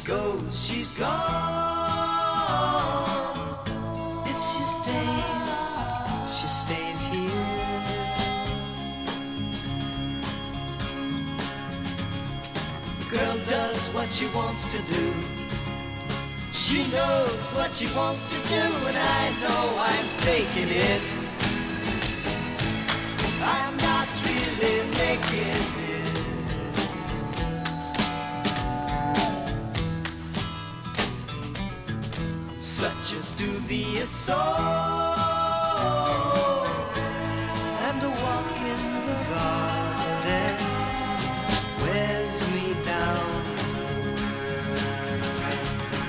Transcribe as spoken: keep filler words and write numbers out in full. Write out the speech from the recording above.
goes, she's gone. If she stays, she stays here. Girl does what she wants to do. She knows what she wants to do, and I know I'm faking it. I'm not really making it. Such a dubious soul.